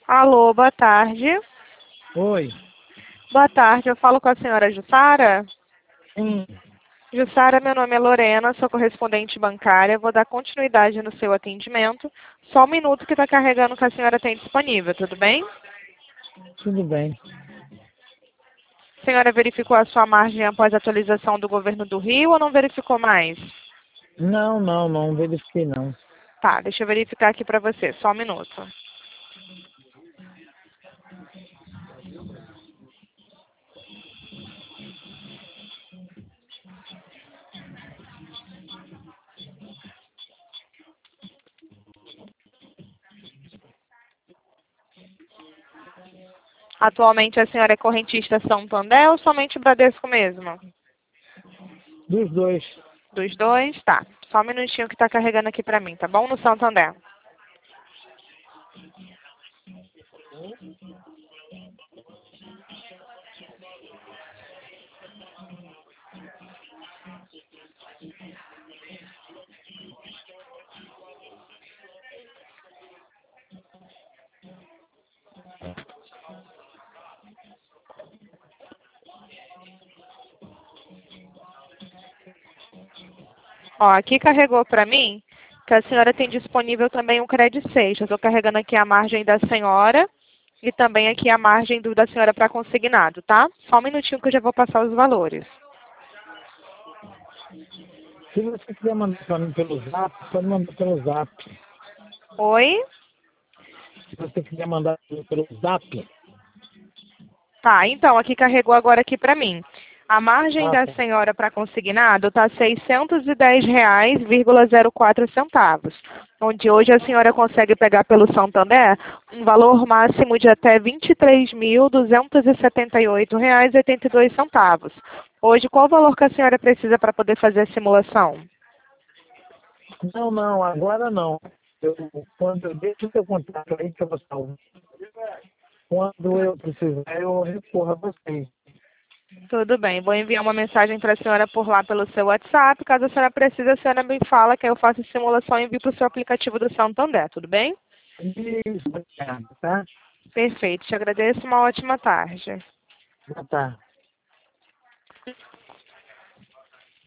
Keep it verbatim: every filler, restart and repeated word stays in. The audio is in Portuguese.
Alô, boa tarde. Oi. Boa tarde, eu falo com a senhora Jussara. Sim. Jussara, meu nome é Lorena, sou correspondente bancária. Vou dar continuidade no seu atendimento. Só um minuto que está carregando o que a senhora tem disponível, tudo bem? Tudo bem. A senhora verificou a sua margem após a atualização do governo do Rio ou não verificou mais? Não, não, não verifiquei não. Tá, deixa eu verificar aqui para você, só um minuto. Atualmente a senhora é correntista Santander ou somente Bradesco mesmo? Dos dois. Dos dois? Tá. Só um minutinho que está carregando aqui para mim, tá bom? No Santander. Ó, aqui carregou para mim que a senhora tem disponível também um Credit Safe. Eu estou carregando aqui a margem da senhora e também aqui a margem do, da senhora para consignado, tá? Só um minutinho que eu já vou passar os valores. Se você quiser mandar para mim pelo zap, pode mandar pelo zap. Oi? Se você quiser mandar pelo zap. Tá, então, aqui carregou agora aqui para mim. A margem Ah, da tá. senhora para consignado está seiscentos e dez reais e zero quatro centavos, onde hoje a senhora consegue pegar pelo Santander um valor máximo de até vinte e três mil duzentos e setenta e oito reais e oitenta e dois centavos. Hoje, qual o valor que a senhora precisa para poder fazer a simulação? Não, não, agora não. Eu, quando eu deixo o seu contato aí que eu vou salvar. Quando eu precisar, eu recorro a vocês. Tudo bem, vou enviar uma mensagem para a senhora por lá pelo seu WhatsApp. Caso a senhora precise, a senhora me fala que eu faço a simulação e envio para o seu aplicativo do Santander, tudo bem? Isso, obrigado, tá? Perfeito, te agradeço, uma ótima tarde. Boa tarde.